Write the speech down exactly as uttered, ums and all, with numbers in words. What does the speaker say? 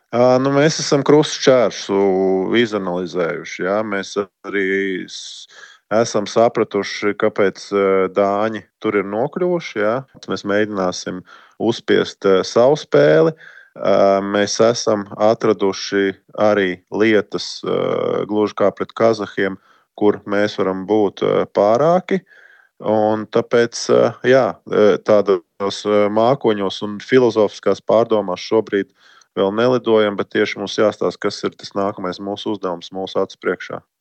Ā, nu, mēs esam krustšķērsu izanalizējuši, jā. Mēs arī s esam sapratuši, kāpēc, dāņi tur ir nokļuvuši, jā. Mēs mēģināsim uzspiest, savu spēli. Ā, mēs esam atraduši arī lietas, gluži kā pret kazahiem, kur mēs varam būt, pārāki. Un tāpēc, jā, tādos mākoņos un filozofiskās pārdomās šobrīd vēl nelidojam, bet tieši mums jāstāsta, kas ir tas nākamais mūsu uzdevums mūsu acu priekšā.